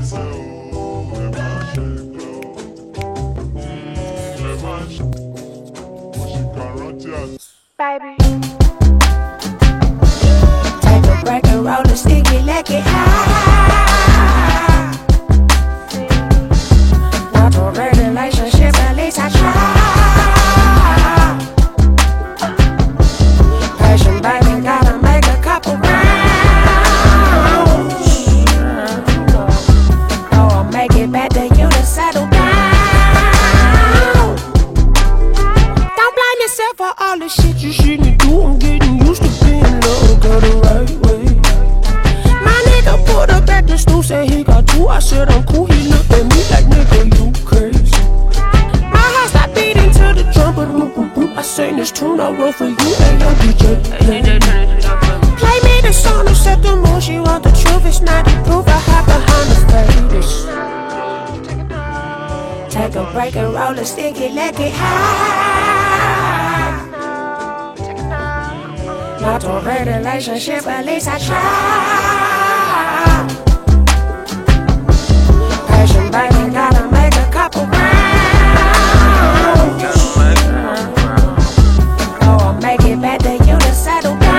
Baby, take a break and roll a sticky, let it high. Not to a relationship, at least I try. Passion, baby, gotta make a couple rounds. Oh, I'll make it back to you to settle down. Don't blame yourself for all the shit you shouldn't do. I'm getting used to being loved, go the right way. My nigga put up at the stool, said he got two. I said I'm cool, he looked at me like, nigga, you crazy. My heart stopped beating to the drum, but I sang this tune I wrote for you, and yo DJ. Play me the song to set the mood, she want the truth, it's not the proof I have behind the face. Take a break and roll a sticky, let it high. Not to a relationship, at least I try. Passion, baby, gotta make a couple rounds. Oh, I'll make it back to you to settle down.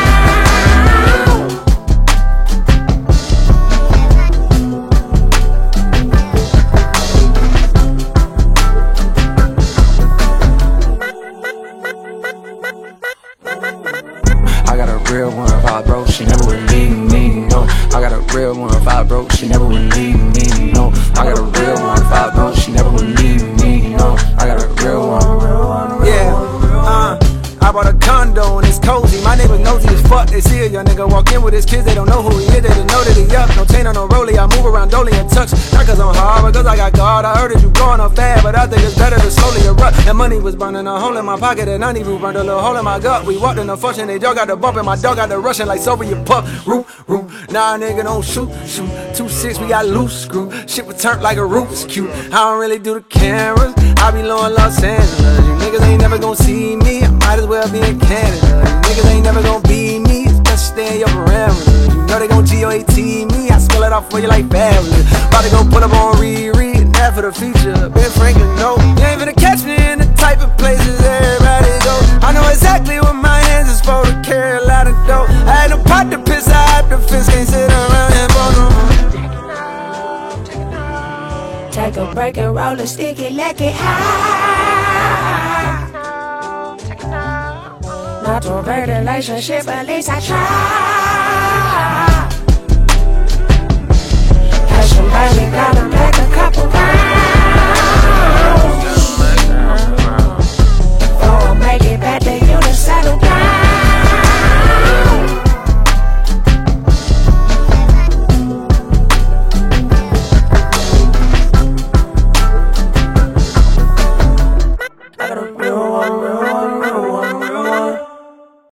I got a real one, if I broke, she never would leave me, no. I got a real one, if I broke, she never would leave me, no. I got a real one, if I broke, she never would leave me, no. I got a real one. Yeah, I bought a condo and it's cozy. My neighbors nosy as fuck. They see a young nigga walk in with his kids. They don't know who he is. They don't know that he up. No chain on no rollie. I move around dolly and tucks. Not cause I'm hard, but cause I got God. I heard that you going up bad, but I think it's better to slowly erupt. That money was burning a hole in my pocket, and I even burned a little hole in my gut. We walked in the function, they dog got the bump, and my dog got the rushing like Soviet pup. Root. Nah, nigga, don't shoot. 2-6, we got loose screw. Shit was turned like a Rubik's Cube. I don't really do the cameras. I be low in Los Angeles. You niggas ain't never gonna see me. I might as well be in Canada. You niggas ain't never gonna be me. It's best to stay in your parameters. You know they gon' GOAT me. I spell it out for you like family. About to go put up on Riri. That for the feature. Ben Franklin, no. You ain't finna catch me in the type of places everybody go. I know exactly what my hands is for to carry a lot of dough. I had no pot to piss, I had the fist. Can't sit around and bone no. Take a break and roll a sticky, let it high. Not to a relationship, at least I try. Passion, baby, gotta make a couple